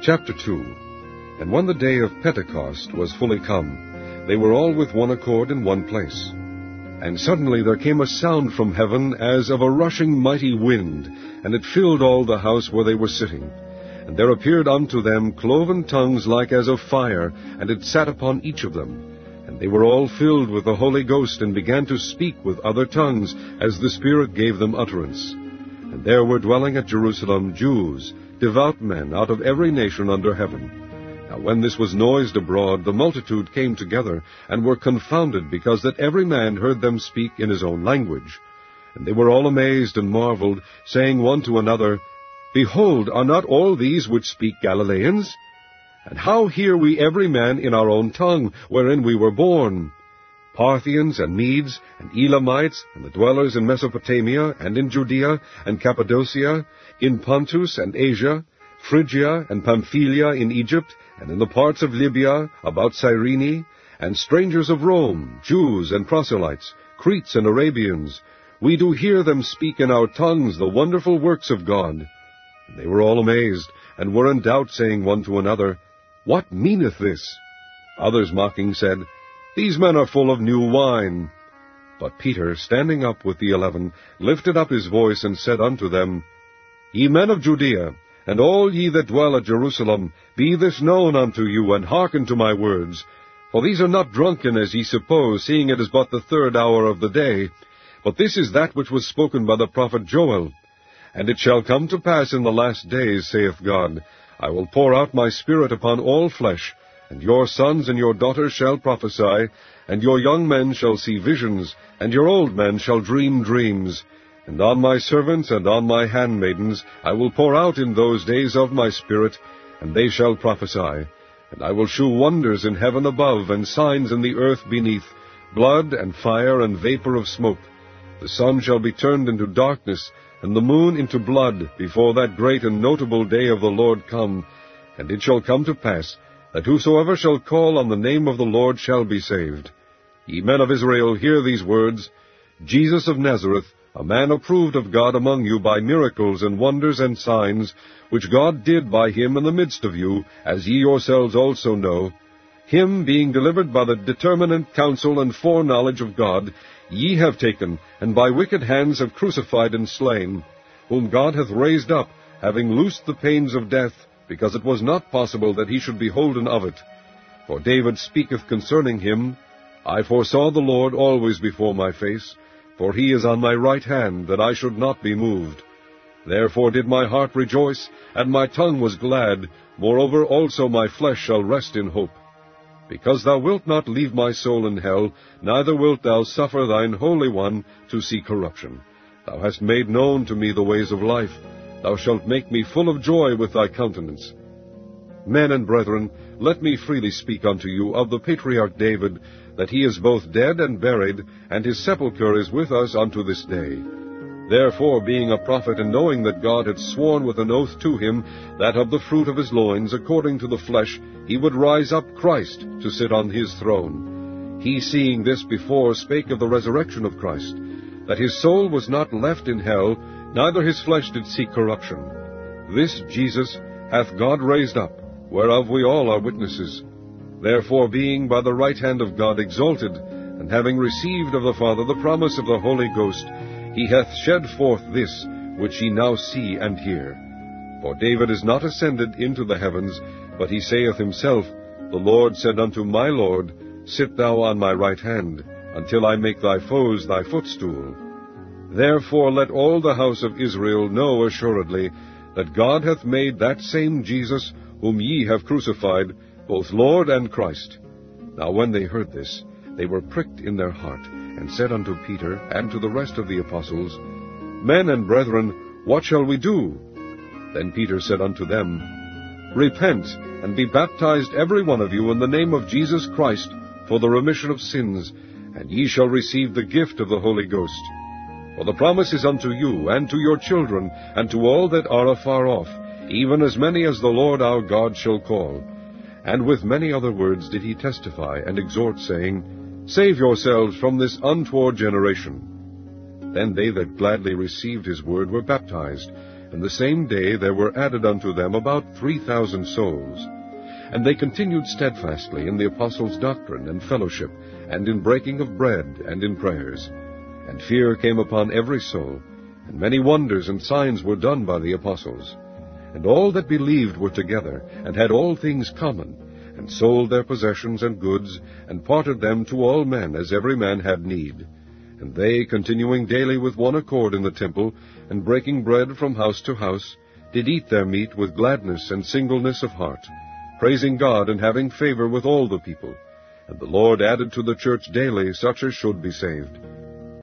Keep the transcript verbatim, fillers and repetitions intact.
Chapter two. And when the day of Pentecost was fully come, they were all with one accord in one place. And suddenly there came a sound from heaven as of a rushing mighty wind, and it filled all the house where they were sitting. And there appeared unto them cloven tongues like as of fire, and it sat upon each of them. And they were all filled with the Holy Ghost, and began to speak with other tongues, as the Spirit gave them utterance. And there were dwelling at Jerusalem Jews, devout men out of every nation under heaven. Now when this was noised abroad, the multitude came together, and were confounded, because that every man heard them speak in his own language. And they were all amazed and marveled, saying one to another, Behold, are not all these which speak Galileans? And how hear we every man in our own tongue, wherein we were born? Parthians and Medes and Elamites, and the dwellers in Mesopotamia, and in Judea, and Cappadocia, in Pontus and Asia, Phrygia and Pamphylia in Egypt, and in the parts of Libya, about Cyrene, and strangers of Rome, Jews and proselytes, Cretes and Arabians, we do hear them speak in our tongues the wonderful works of God. And they were all amazed, and were in doubt, saying one to another, What meaneth this? Others mocking said, These men are full of new wine. But Peter, standing up with the eleven, lifted up his voice, and said unto them, Ye men of Judea, and all ye that dwell at Jerusalem, be this known unto you, and hearken to my words. For these are not drunken, as ye suppose, seeing it is but the third hour of the day. But this is that which was spoken by the prophet Joel. And it shall come to pass in the last days, saith God, I will pour out my Spirit upon all flesh, and your sons and your daughters shall prophesy, and your young men shall see visions, and your old men shall dream dreams. And on my servants and on my handmaidens I will pour out in those days of my Spirit, and they shall prophesy. And I will shew wonders in heaven above, and signs in the earth beneath, blood and fire and vapor of smoke. The sun shall be turned into darkness, and the moon into blood, before that great and notable day of the Lord come. And it shall come to pass, that whosoever shall call on the name of the Lord shall be saved. Ye men of Israel, hear these words. Jesus of Nazareth, a man approved of God among you by miracles and wonders and signs, which God did by him in the midst of you, as ye yourselves also know, him being delivered by the determinate counsel and foreknowledge of God, ye have taken, and by wicked hands have crucified and slain, whom God hath raised up, having loosed the pains of death, because it was not possible that he should be holden of it. For David speaketh concerning him, I foresaw the Lord always before my face, for he is on my right hand, that I should not be moved. Therefore did my heart rejoice, and my tongue was glad, moreover also my flesh shall rest in hope. Because thou wilt not leave my soul in hell, neither wilt thou suffer thine Holy One to see corruption. Thou hast made known to me the ways of life. Thou shalt make me full of joy with thy countenance. Men and brethren, let me freely speak unto you of the patriarch David, that he is both dead and buried, and his sepulchre is with us unto this day. Therefore, being a prophet, and knowing that God had sworn with an oath to him, that of the fruit of his loins, according to the flesh, he would rise up Christ to sit on his throne. He, seeing this before, spake of the resurrection of Christ, that his soul was not left in hell, neither his flesh did see corruption. This Jesus hath God raised up, whereof we all are witnesses. Therefore, being by the right hand of God exalted, and having received of the Father the promise of the Holy Ghost, he hath shed forth this, which ye now see and hear. For David is not ascended into the heavens, but he saith himself, The Lord said unto my Lord, Sit thou on my right hand, until I make thy foes thy footstool. Therefore let all the house of Israel know assuredly, that God hath made that same Jesus, whom ye have crucified, both Lord and Christ. Now when they heard this, they were pricked in their heart, and said unto Peter and to the rest of the apostles, Men and brethren, what shall we do? Then Peter said unto them, Repent, and be baptized every one of you in the name of Jesus Christ, for the remission of sins, and ye shall receive the gift of the Holy Ghost. For the promise is unto you, and to your children, and to all that are afar off, even as many as the Lord our God shall call. And with many other words did he testify and exhort, saying, Save yourselves from this untoward generation. Then they that gladly received his word were baptized, And the same day there were added unto them about three thousand souls. And they continued steadfastly in the apostles' doctrine and fellowship, and in breaking of bread, and in prayers. And fear came upon every soul, and many wonders and signs were done by the apostles. And all that believed were together, and had all things common, and sold their possessions and goods, and parted them to all men as every man had need. And they, continuing daily with one accord in the temple, and breaking bread from house to house, did eat their meat with gladness and singleness of heart, praising God and having favor with all the people. And the Lord added to the church daily such as should be saved.